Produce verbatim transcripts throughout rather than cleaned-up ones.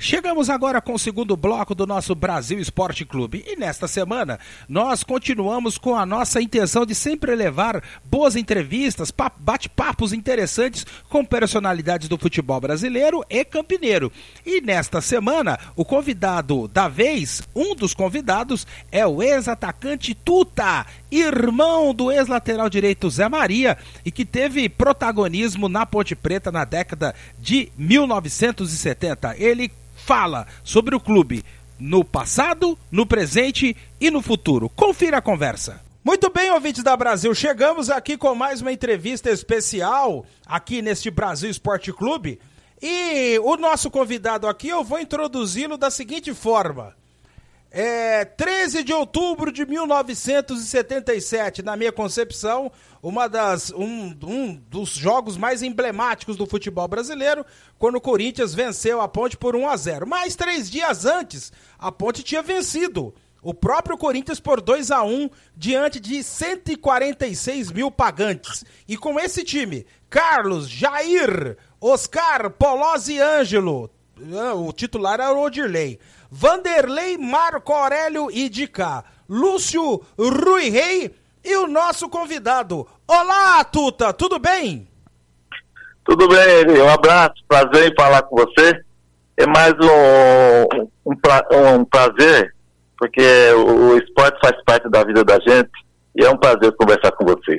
Chegamos agora com o segundo bloco do nosso Brasil Esporte Clube e nesta semana nós continuamos com a nossa intenção de sempre levar boas entrevistas, bate-papos interessantes com personalidades do futebol brasileiro e campineiro. E nesta semana o convidado da vez, um dos convidados é o ex-atacante Tuta, irmão do ex-lateral direito Zé Maria e que teve protagonismo na Ponte Preta na década de mil novecentos e setenta. Ele fala sobre o clube no passado, no presente e no futuro. Confira a conversa. Muito bem, ouvintes da Brasil, chegamos aqui com mais uma entrevista especial aqui neste Brasil Esporte Clube e o nosso convidado aqui eu vou introduzi-lo da seguinte forma. É, treze de outubro de mil novecentos e setenta e sete, na minha concepção, uma das, um, um dos jogos mais emblemáticos do futebol brasileiro, quando o Corinthians venceu a Ponte por um a zero. Mas três dias antes, a Ponte tinha vencido o próprio Corinthians por dois a um, diante de cento e quarenta e seis mil pagantes. E com esse time, Carlos, Jair, Oscar, Polozzi e Ângelo, o titular era o Odirley, Vanderlei, Marco Aurélio e Dicá, Lúcio, Rui Rei e o nosso convidado. Olá, Tuta, tudo bem? Tudo bem, um abraço, prazer em falar com você. É mais um, um, pra, um prazer, porque o, o esporte faz parte da vida da gente e é um prazer conversar com vocês.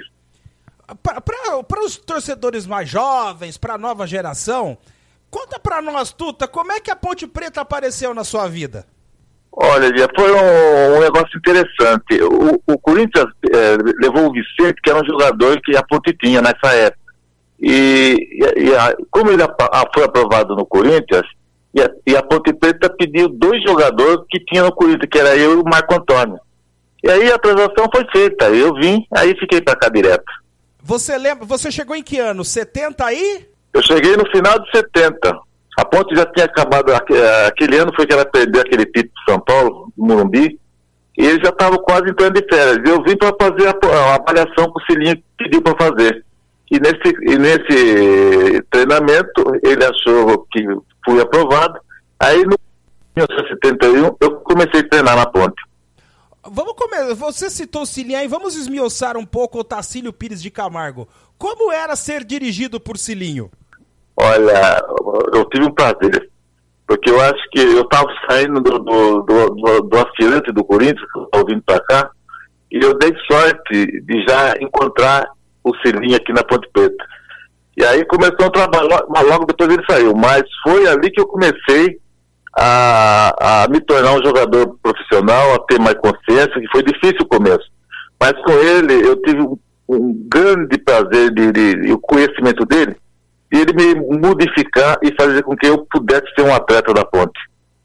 Para os torcedores mais jovens, para a nova geração, conta pra nós, Tuta, como é que a Ponte Preta apareceu na sua vida? Olha, foi um, um negócio interessante. O, o Corinthians é, levou o Vicente, que era um jogador que a Ponte tinha nessa época. E, e, e a, como ele a, a, foi aprovado no Corinthians, e a, e a Ponte Preta pediu dois jogadores que tinha no Corinthians, que era eu e o Marco Antônio. E aí a transação foi feita. Eu vim, aí fiquei pra cá direto. Você lembra, você chegou em que ano? setenta aí? Eu cheguei no final de setenta. A Ponte já tinha acabado, aquele ano foi que ela perdeu aquele título de São Paulo, no Morumbi, e eles já estavam quase entrando de férias. Eu vim para fazer a, a avaliação que o Cilinho pediu para fazer. E nesse, e nesse treinamento, ele achou que fui aprovado. Aí, no mil novecentos e setenta e um, eu comecei a treinar na Ponte. Vamos começar. Você citou o Cilinho aí, vamos esmiuçar um pouco o Tacílio Pires de Camargo. Como era ser dirigido por Cilinho? Olha, eu tive um prazer, porque eu acho que eu estava saindo do, do, do, do, do aspirante do Corinthians, que eu estava vindo para cá, e eu dei sorte de já encontrar o Cilinho aqui na Ponte Preta. E aí começou um trabalho, mas logo depois ele saiu, mas foi ali que eu comecei a, a me tornar um jogador profissional, a ter mais consciência, que foi difícil o começo. Mas com ele eu tive um, um grande prazer de, de, de, o conhecimento dele, e ele me modificar e fazer com que eu pudesse ser um atleta da Ponte.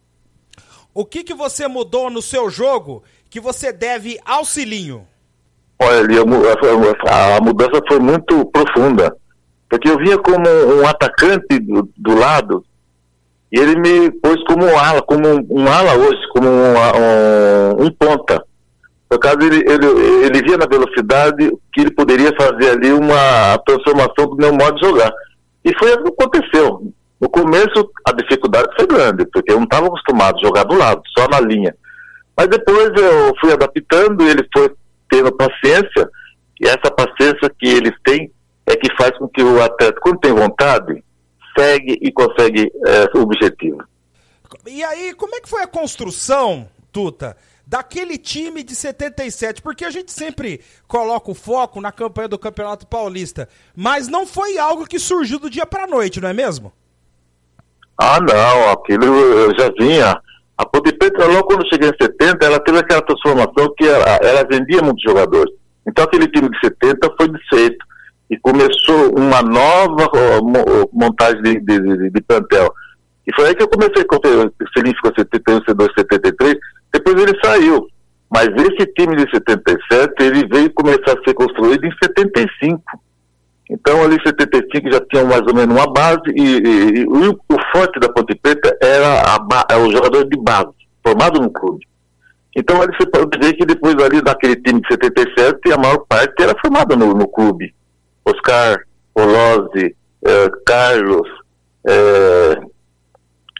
O que que você mudou no seu jogo que você deve ao Cilinho? Olha, a, a mudança foi muito profunda, porque eu vinha como um atacante do, do lado, e ele me pôs como um ala, como um, um ala hoje, como um, um, um ponta. Por causa ele, ele, ele via na velocidade que ele poderia fazer ali uma transformação do meu modo de jogar. E foi o que aconteceu. No começo, a dificuldade foi grande, porque eu não estava acostumado a jogar do lado, só na linha. Mas depois eu fui adaptando, ele foi tendo paciência, e essa paciência que eles têm é que faz com que o atleta, quando tem vontade, segue e consegue é, o objetivo. E aí, como é que foi a construção, Tuta, daquele time de setenta e sete, porque a gente sempre coloca o foco na campanha do Campeonato Paulista, mas não foi algo que surgiu do dia para a noite, não é mesmo? Ah, não, aquilo eu já vinha. A Ponte Preta, logo quando eu cheguei em setenta, ela teve aquela transformação que ela, ela vendia muitos jogadores. Então aquele time de setenta foi desfeito e começou uma nova oh, montagem de, de, de, de plantel. E foi aí que eu comecei com o Cilinho ficou setenta e um, setenta e três, depois ele saiu. Mas esse time de setenta e sete, ele veio começar a ser construído em setenta e cinco. Então ali em setenta e cinco já tinha mais ou menos uma base e, e, e o, o forte da Ponte Preta era a, o jogador de base, formado no clube. Então ali você pode ver que depois ali daquele time de setenta e sete, a maior parte era formada no, no clube. Oscar, Polozzi, eh, Carlos, eh,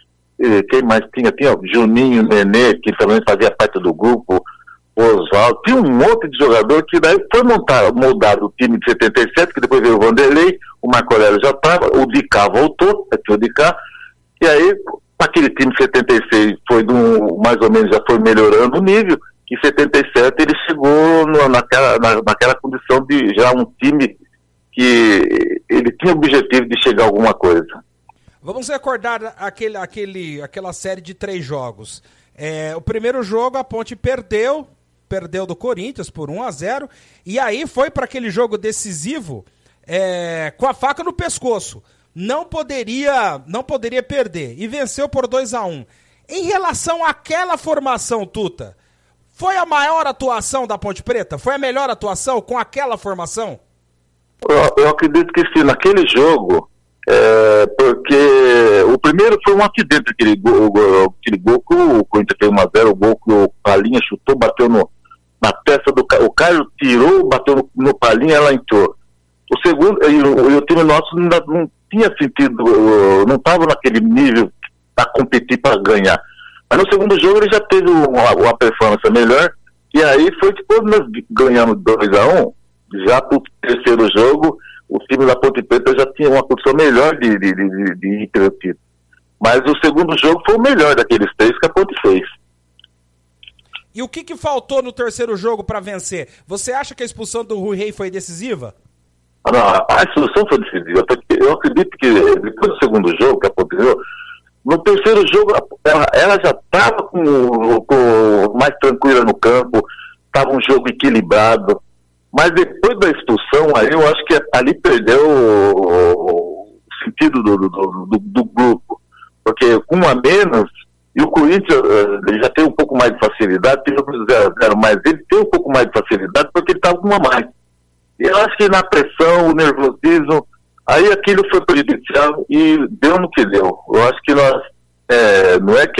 quem mais tinha? Tinha Juninho, Nenê, que também fazia parte do grupo, Oswaldo, tinha um monte de jogador que daí foi montado, moldado o time de setenta e sete, que depois veio o Vanderlei, o Marco Aurélio já estava, o Dicá voltou, aqui o Dicá, e aí aquele time de setenta e seis foi do, mais ou menos, já foi melhorando o nível, que em setenta e sete ele chegou no, naquela, na, naquela condição de já um time que ele tinha o objetivo de chegar a alguma coisa. Vamos recordar aquele, aquele, aquela série de três jogos. É, o primeiro jogo a Ponte perdeu, perdeu do Corinthians por um a zero, e aí foi para aquele jogo decisivo é, com a faca no pescoço. Não poderia, não poderia perder, e venceu por dois a um. Em relação àquela formação, Tuta, foi a maior atuação da Ponte Preta? Foi a melhor atuação com aquela formação? Eu, eu acredito que sim, naquele jogo, é, porque o primeiro foi um acidente, aquele gol, aquele gol que o Corinthians fez um a zero, o gol que o Palinha chutou, bateu no, na testa do Caio, o Caio tirou, bateu no, no Palinha, ela entrou. O segundo, e o, e o time nosso não, não tinha sentido, não estava naquele nível para competir, para ganhar. Mas no segundo jogo ele já teve uma, uma performance melhor, e aí foi que quando nós ganhamos dois a um, já para o terceiro jogo, o time da Ponte Preta já tinha uma condição melhor de, de, de, de ir pelo título. Mas o segundo jogo foi o melhor daqueles três que a Ponte fez. E o que, que faltou no terceiro jogo para vencer? Você acha que a expulsão do Rui Rei foi decisiva? Não, a expulsão foi decisiva, porque eu acredito que depois do segundo jogo que aconteceu, no terceiro jogo ela, ela já estava com, com mais tranquila no campo, estava um jogo equilibrado, mas depois da expulsão aí eu acho que ali perdeu o, o sentido do, do, do, do grupo, porque com um a menos, e o Corinthians uh, já tem um pouco mais de facilidade, tem o zero a zero, mas ele tem um pouco mais de facilidade porque ele estava com uma mais. E eu acho que na pressão, o nervosismo, aí aquilo foi prejudicial e deu no que deu. Eu acho que nós, é, não é que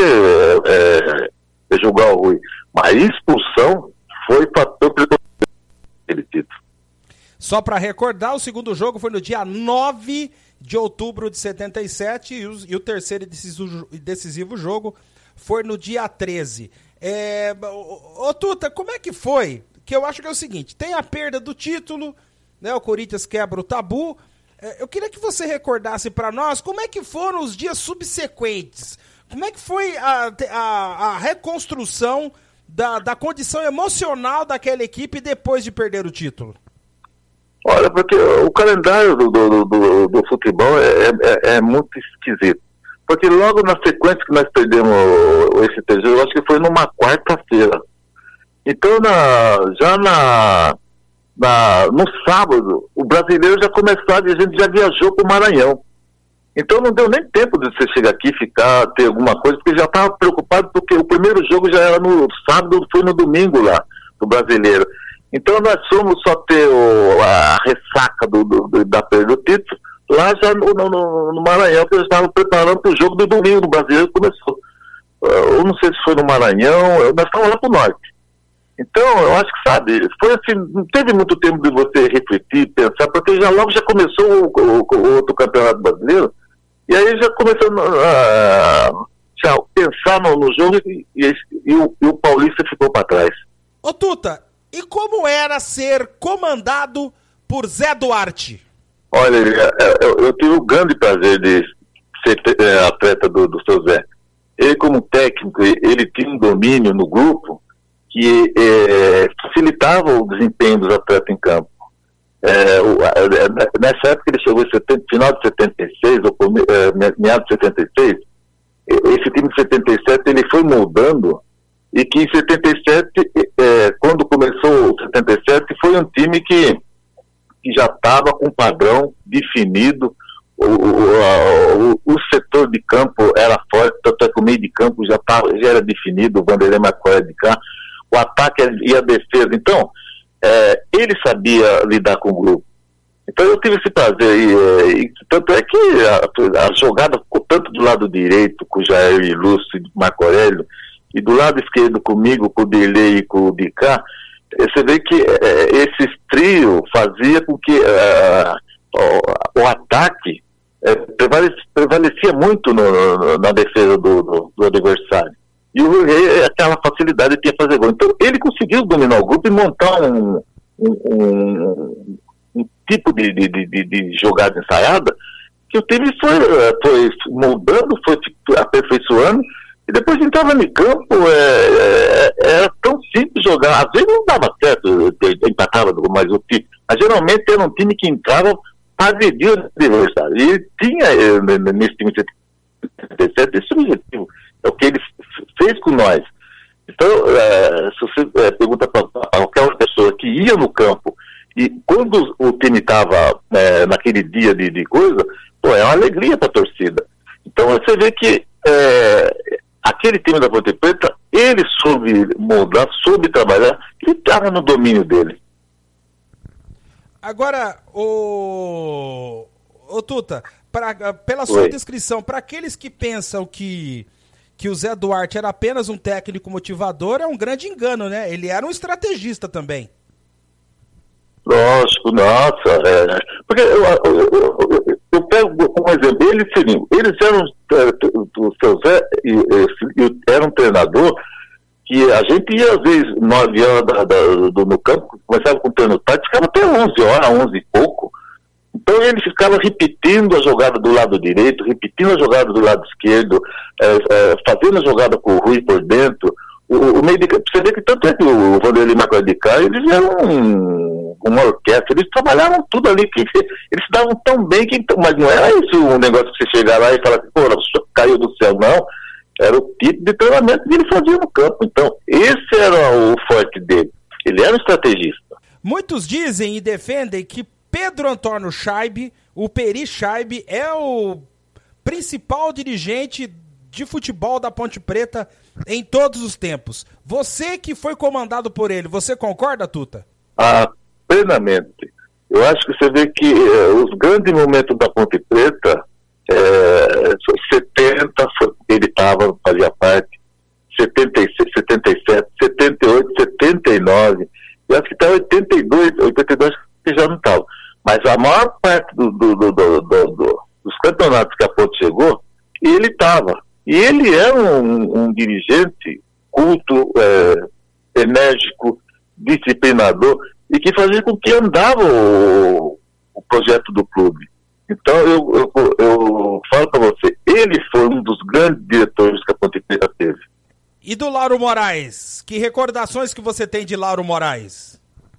é, é julgar o Rui, mas a expulsão foi fator para aquele título. Só para recordar, o segundo jogo foi no dia nove de outubro de setenta e sete e o, e o terceiro decisivo, decisivo jogo foi no dia treze. É, ô, ô Tuta, como é que foi? Que eu acho que é o seguinte, tem a perda do título, né, o Corinthians quebra o tabu. Eu queria que você recordasse para nós como é que foram os dias subsequentes, como é que foi a, a, a reconstrução da, da condição emocional daquela equipe depois de perder o título. Olha, porque o calendário do, do, do, do futebol é, é, é muito esquisito, porque logo na sequência que nós perdemos esse terceiro, eu acho que foi numa quarta-feira. Então, na, já na, na, no sábado, o brasileiro já começou, a gente já viajou para o Maranhão. Então não deu nem tempo de você chegar aqui, ficar, ter alguma coisa, porque já estava preocupado, porque o primeiro jogo já era no sábado, foi no domingo lá, do brasileiro. Então nós fomos só ter o, a ressaca do, do, da perda do título, lá já no, no, no Maranhão, que eles estavam preparando para o jogo do domingo do brasileiro, que começou. Eu não sei se foi no Maranhão, nós estávamos lá para o norte. Então, eu acho que, sabe, foi assim, não teve muito tempo de você refletir, pensar, porque já logo já começou o, o, o outro campeonato brasileiro, e aí já começou a já pensar no, no jogo e, e, e, o, e o Paulista ficou para trás. Ô Tuta, e como era ser comandado por Zé Duarte? Olha, eu, eu tive o grande prazer de ser é, atleta do, do seu Zé. Ele, como técnico, ele tinha um domínio no grupo que é, facilitava o desempenho dos atletas em campo. É, o, é, nessa época ele chegou em setenta, final de setenta e seis, ou é, meados de setenta e seis, esse time de setenta e sete ele foi moldando, e que em setenta e sete, é, quando começou o setenta e sete, foi um time que, que já estava com um padrão definido, o, o, o, o setor de campo era forte, tanto é que o meio de campo já, tava, já era definido, o Vanderlei Marco Aurélio de cá, o ataque e a defesa. Então, é, ele sabia lidar com o grupo. Então eu tive esse prazer. E, e, tanto é que a, a jogada ficou tanto do lado direito, com o Jair e Lúcio e Marco Aurélio, e do lado esquerdo comigo, com o Dirley e com o Dicá, você vê que é, esses trios fazia com que é, o, o ataque é, prevalecia, prevalecia muito no, no, na defesa do, do, do adversário. E o Rui, aquela facilidade de fazer gol. Então ele conseguiu dominar o grupo e montar um, um, um, um tipo de, de, de, de jogada ensaiada que o time foi, foi moldando, foi aperfeiçoando, e depois entrava no campo, é, é, era tão simples jogar. Às vezes não dava certo, empatava, mas o time, mas geralmente era um time que entrava para agredir o adversário. E tinha nesse time de setenta e sete esse objetivo, é o que ele fez com nós. Então, é, se você é, pergunta para qualquer pessoa que ia no campo, e quando o time estava é, naquele dia de, de coisa, pô, é uma alegria para a torcida. Então você vê que é, aquele time da Ponte Preta, ele soube moldar, soube trabalhar, ele estava no domínio dele. Agora, o, o Tuta, pra, pela sua Oi. descrição, para aqueles que pensam que, que o Zé Duarte era apenas um técnico motivador, é um grande engano, né? Ele era um estrategista também. Lógico, nossa, é, porque eu, eu, eu, eu, eu pego um exemplo, eles seriam, eles eram, o seu Zé era um treinador que a gente ia às vezes nove horas da, da, do, no campo, começava com o treino tarde, ficava até onze horas, onze e pouco. Então ele ficava repetindo a jogada do lado direito, repetindo a jogada do lado esquerdo, é, é, fazendo a jogada com o Rui por dentro. O, o meio de campo, você vê que tanto é que o Vanderlei Marcos de Cá, eles eram um, uma orquestra, eles trabalhavam tudo ali, que eles se davam tão bem, que, mas não era isso um negócio que você chegar lá e falar, pô, o caiu do céu, não. Era o tipo de treinamento que ele fazia no campo. Então, esse era o forte dele. Ele era um estrategista. Muitos dizem e defendem que Pedro Antônio Scheibe, o Peri Scheibe, é o principal dirigente de futebol da Ponte Preta em todos os tempos. Você que foi comandado por ele, você concorda, Tuta? Ah, plenamente. Eu acho que você vê que eh, os grandes momentos da Ponte Preta, eh, setenta, ele estava, fazia parte, setenta e seis, setenta e sete, setenta e oito, setenta e nove, eu acho que até oitenta e dois, oitenta e dois que já não estava. Mas a maior parte do, do, do, do, do, do, dos campeonatos que a Ponte chegou, ele estava. E ele era um, um dirigente culto, é, enérgico, disciplinador, e que fazia com que andava o, o projeto do clube. Então, eu, eu, eu falo para você, ele foi um dos grandes diretores que a Ponte Preta teve. E do Lauro Moraes? Que recordações que você tem de Lauro Moraes?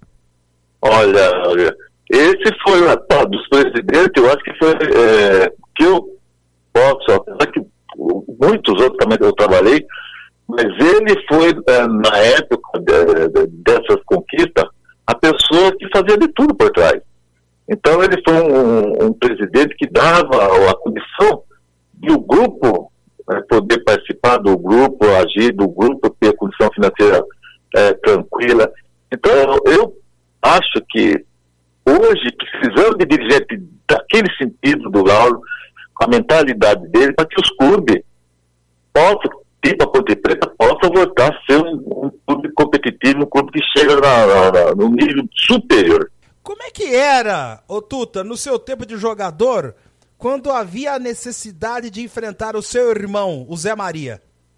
Olha, olha esse foi, tá, dos presidentes, eu acho que foi, é, que eu posso, apesar que muitos outros também eu trabalhei, mas ele foi, na época de, de, dessas conquistas, a pessoa que fazia de tudo por trás. Então ele foi um, um presidente que dava a condição de o grupo né, poder participar do grupo, agir do grupo, ter a condição financeira é, tranquila. Então eu acho que hoje precisamos de dirigente daquele sentido do Lauro, com a mentalidade dele, para que os clubes possam, tipo a Ponte Preta, possa voltar a ser um, um clube competitivo, um clube que chega na, na, na, no nível superior. Como é que era, ô Tuta, no seu tempo de jogador, quando havia a necessidade de enfrentar o seu irmão, o Zé Maria?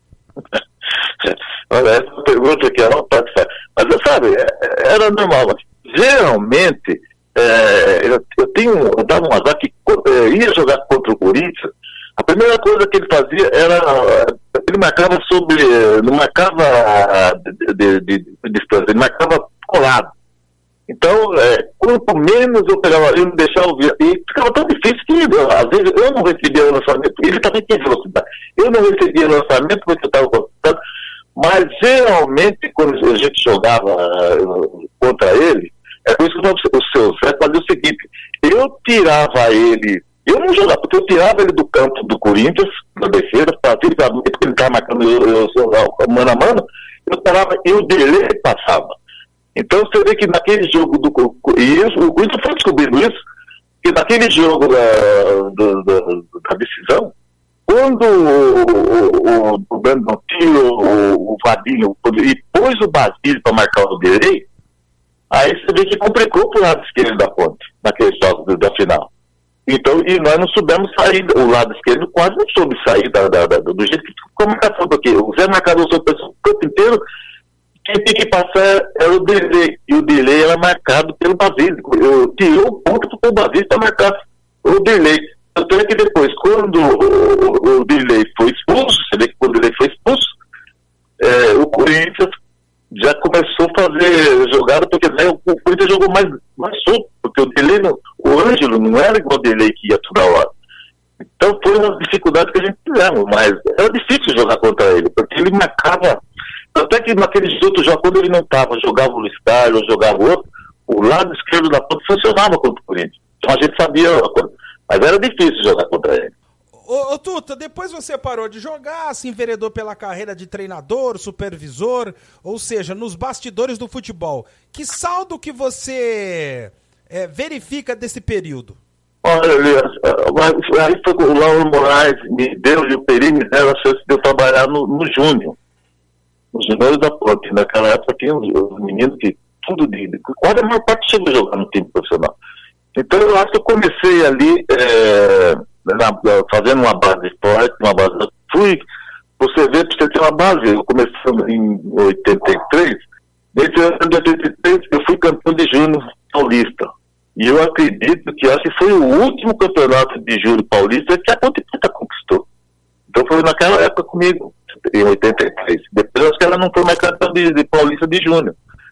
Olha, essa pergunta aqui é uma parte, mas sabe, era normal, mas geralmente É, eu, eu tenho, eu dava um azar que é, ia jogar contra o Corinthians, a primeira coisa que ele fazia era, ele marcava sobre, não marcava de, de, de, de distância, ele marcava colado. Então, é, quanto menos eu pegava, eu não deixava ouvir, e ficava tão difícil que, às vezes, eu não recebia lançamento, ele também tinha velocidade, eu não recebia lançamento porque eu estava concentrado, mas geralmente, quando a gente jogava uh, contra ele, é por isso que o seu Zé fazia o seguinte, eu tirava ele, eu não jogava, porque eu tirava ele do campo do Corinthians, da defesa, porque ele estava marcando eu, eu, eu, mano a mano, eu parava e o dele passava. Então você vê que naquele jogo do e isso, o Corinthians foi descobrindo isso, que naquele jogo da, do, do, da decisão, quando o, o, o Brandon tirou o, o Vadinho e pôs o Basílio para marcar o direito, aí você vê que complicou pro lado esquerdo da Ponte, naquele jogo da final. Então, e nós não soubemos sair, o lado esquerdo quase não soube sair da, da, da, do jeito que ficou a marcação aqui. O Zé Marcador soube o campo inteiro, quem tem que passar era o delay, e o delay era marcado pelo Basílio. Eu tirei o ponto para o Basílio para marcar o delay. Tanto é que depois, quando o, o delay foi expulso, você vê que quando o delay foi expulso, é, o Corinthians já começou a fazer jogada, porque né, o Corinthians jogou mais, mais solto, porque o delay, não, o Ângelo não era igual o delay que ia toda hora. Então foi uma dificuldade que a gente tivemos, mas era difícil jogar contra ele, porque ele marcava. Até que naqueles outros jogos, quando ele não estava, jogava o Luiz Carlos, jogava o outro, o lado esquerdo da ponta funcionava contra o Corinthians. Então a gente sabia, mas era difícil jogar contra ele. Ô, ô Tuta, depois você parou de jogar, se enveredou pela carreira de treinador, supervisor, ou seja, nos bastidores do futebol. Que saldo que você é, verifica desse período? Olha, Elias, aí foi o Lauro Moraes me deu, e o Peri me deram a chance de eu trabalhar no, no Júnior. Os juniores da Ponte. Naquela época tinha os, os meninos que tudo de, de quase a maior parte chegou a jogar no time profissional. Então eu acho que eu comecei ali é, na, fazendo uma base forte, uma base. Fui, você vê, pra você ter uma base, eu comecei em oitenta e três, nesse ano de oitenta e três eu fui campeão de júnior paulista. E eu acredito que acho que foi o último campeonato de júnior paulista que a Ponte Preta conquistou. Então foi naquela época comigo, em oitenta e três. Depois acho que ela não foi mais campeã de, de Paulista de Júnior.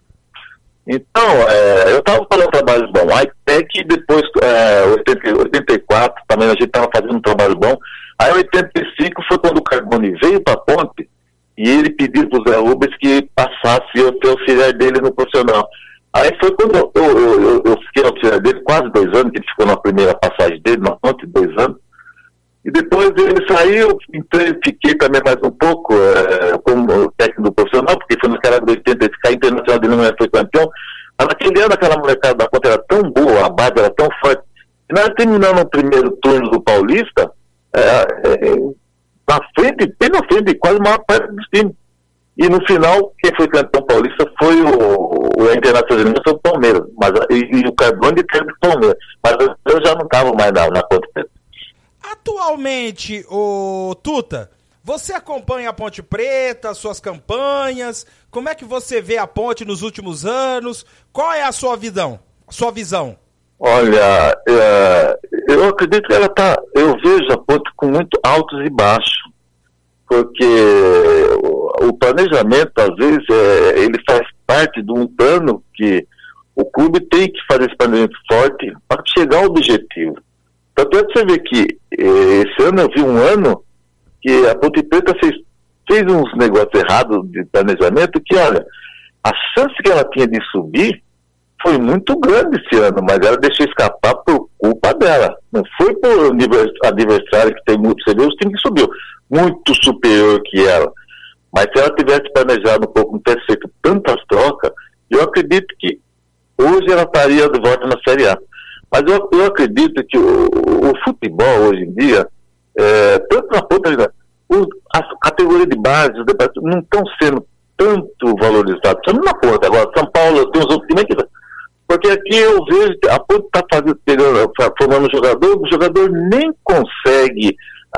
Então, é, eu estava fazendo trabalhos bons. Aí até que depois, é, oitenta, oitenta e quatro, também a gente estava fazendo um trabalho bom. Aí em oitenta e cinco foi quando o Carbone veio para a Ponte e ele pediu para o Zé Rubens que passasse eu ter auxiliar dele no profissional. Aí foi quando eu, eu, eu, eu fiquei auxiliar dele quase dois anos, que ele ficou na primeira passagem dele, na Ponte, dois anos. E depois ele saiu, entrei, fiquei também mais um pouco é, como técnico profissional, porque foi naquela época de oitenta, ficar internacional dele não foi campeão. Mas naquele ano aquela molecada da Ponte era tão boa, a base era tão forte. E nós terminamos o primeiro turno do Paulista, é, é, na frente, bem na frente de quase a maior parte dos times. E no final, quem foi campeão paulista foi o, o Internacional, foi o Palmeiras, mas, e, e o Carbone de tempo do Palmeiras. Mas eu já não estava mais na, na Ponte Preta. Atualmente, ô Tuta, você acompanha a Ponte Preta, suas campanhas? Como é que você vê a Ponte nos últimos anos? Qual é a sua visão? A sua visão? Olha, é, eu acredito que ela tá. Eu vejo a Ponte com muito altos e baixos, porque o, o planejamento, às vezes, é, ele faz parte de um plano que o clube tem que fazer esse planejamento forte para chegar ao objetivo. Tanto é que você vê que esse ano eu vi um ano que a Ponte Preta fez, fez uns negócios errados de planejamento que, olha, a chance que ela tinha de subir foi muito grande esse ano, mas ela deixou escapar por culpa dela. Não foi por adversário que tem muito, você vê os times que subiu, muito superior que ela. Mas se ela tivesse planejado um pouco, não tivesse feito tantas trocas, eu acredito que hoje ela estaria de volta na Série A. Mas eu, eu acredito que o, o futebol hoje em dia, é, tanto na ponta, as categorias de base, os debates não estão sendo tanto valorizados. Estamos na ponta agora, São Paulo tem os outros times aqui. Porque aqui eu vejo que a ponta está fazendo, pegando, formando jogador, o jogador nem consegue,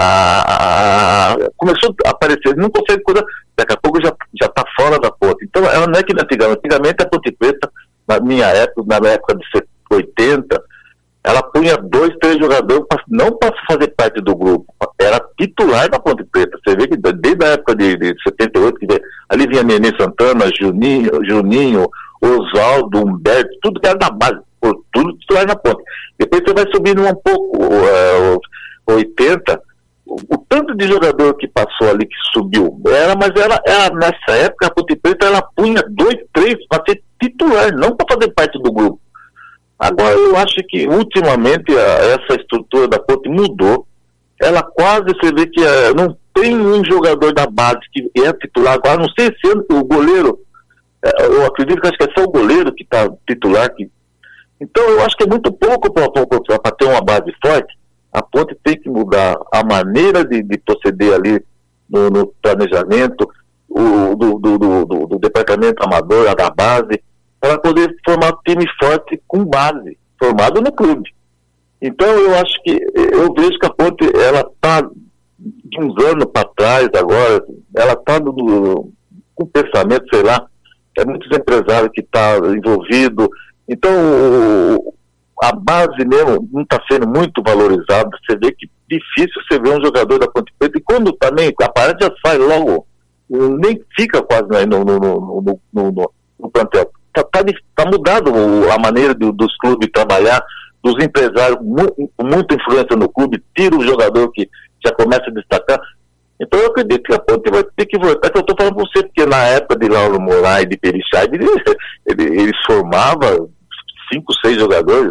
a, a, começou a aparecer, não consegue cuidar, daqui a pouco já está fora da ponta. Então ela não é que antigamente, antigamente a Ponte Preta, na minha época, na época de oitenta, ela punha dois, três jogadores, não para fazer parte do grupo, era titular da Ponte Preta. Você vê que desde a época de, de setenta e oito, que ali vinha Nenê Santana, Juninho, Juninho, Oswaldo, Humberto, tudo que era da base, por tudo titular na Ponte. Depois você vai subindo um pouco, uh, oitenta, o, o tanto de jogador que passou ali, que subiu, era, mas era, era nessa época a Ponte Preta ela punha dois, três para ser titular, não para fazer parte do grupo. Agora, eu acho que, ultimamente, a, essa estrutura da Ponte mudou. Ela quase, você vê que a, não tem um jogador da base que é titular. Agora, não sei se o goleiro, é, eu acredito que acho que é só o goleiro que está titular. Que, então, eu acho que é muito pouco para ter uma base forte. A Ponte tem que mudar a maneira de, de proceder ali no, no planejamento, o, do, do, do, do, do departamento amador, a da base, para poder formar um time forte com base, formado no clube. Então eu acho que, eu vejo que a Ponte, ela está de uns anos para trás agora, ela está com um pensamento, sei lá, é muitos empresários que estão tá envolvidos, então a base mesmo não está sendo muito valorizada. Você vê que difícil você ver um jogador da Ponte Preta, e quando também a parede já sai logo, nem fica quase no, no, no, no, no, no plantel. Está tá, tá mudado a maneira do, dos clubes trabalhar, dos empresários, mu, muita influência no clube, tira o jogador que já começa a destacar. Então eu acredito que a Ponte vai ter que voltar, que eu estou falando para você, porque na época de Lauro Moraes e de Perichai, eles ele, ele formavam cinco, seis jogadores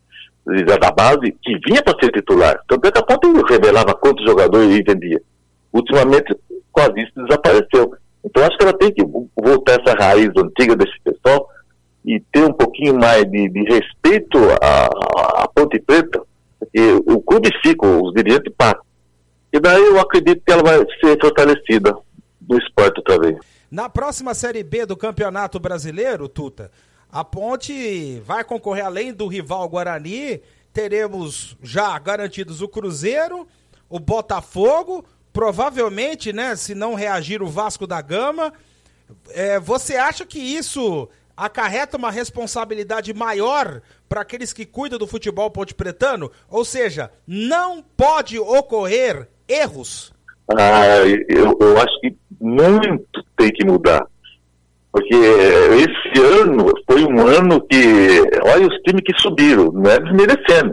da base que vinha para ser titular. Tanto é que a Ponte revelava quantos jogadores ele vendia. Ultimamente, quase isso desapareceu. Então acho que ela tem que voltar essa raiz antiga desse pessoal e ter um pouquinho mais de, de respeito à, à Ponte Preta, porque o clube fica, os dirigentes pagam. E daí eu acredito que ela vai ser fortalecida no esporte outra vez. Na próxima Série B do Campeonato Brasileiro, Tuta, a Ponte vai concorrer, além do rival Guarani, teremos já garantidos o Cruzeiro, o Botafogo, provavelmente, né, se não reagir, o Vasco da Gama. É, você acha que isso acarreta uma responsabilidade maior para aqueles que cuidam do futebol pontepretano? Ou seja, não pode ocorrer erros? Ah, eu, eu acho que muito tem que mudar. Porque esse ano foi um ano que, olha os times que subiram, não é desmerecendo.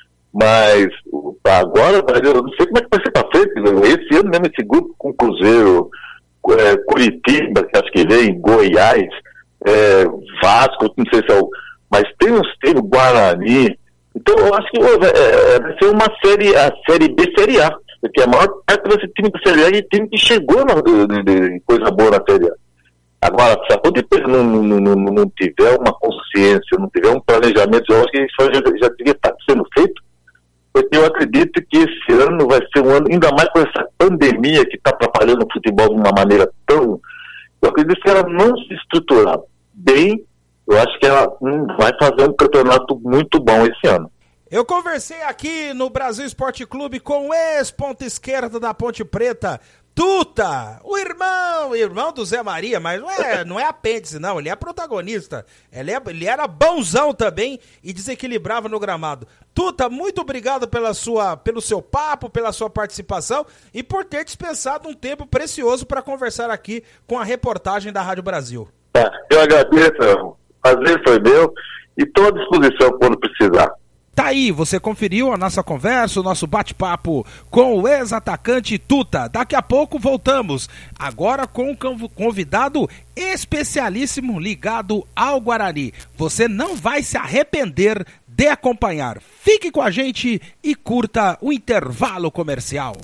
Mas agora, eu não sei como é que vai ser para frente. Esse ano mesmo, esse grupo com Cruzeiro, é, Curitiba, que acho que vem, Goiás, é, Vasco, não sei se é o... Mas tem uns times, Guarani. Então eu acho que é, vai ser uma série, a série B, série A. Porque a maior parte desse time da série A é time que chegou na, de, de coisa boa na série A. Agora, se a Ponte não, não, não, não tiver uma consciência, não tiver um planejamento, eu acho que isso já, já devia estar sendo feito, porque eu acredito que esse ano vai ser um ano, ainda mais com essa pandemia que está atrapalhando o futebol de uma maneira tão... Eu acredito que ela não se estruturar bem, eu acho que ela hum, vai fazer um campeonato muito bom esse ano. Eu conversei aqui no Brasil Esporte Clube com o ex-ponta esquerda da Ponte Preta, Tuta, o irmão, o irmão do Zé Maria, mas não é, não é apêndice não, ele é protagonista, ele, é, ele era bonzão também e desequilibrava no gramado. Tuta, muito obrigado pela sua, pelo seu papo, pela sua participação e por ter dispensado um tempo precioso para conversar aqui com a reportagem da Rádio Brasil. Eu agradeço, o prazer foi meu e estou à disposição quando precisar. Tá aí, você conferiu a nossa conversa, o nosso bate-papo com o ex-atacante Tuta. Daqui a pouco voltamos, agora com um convidado especialíssimo ligado ao Guarani. Você não vai se arrepender de acompanhar. Fique com a gente e curta o intervalo comercial.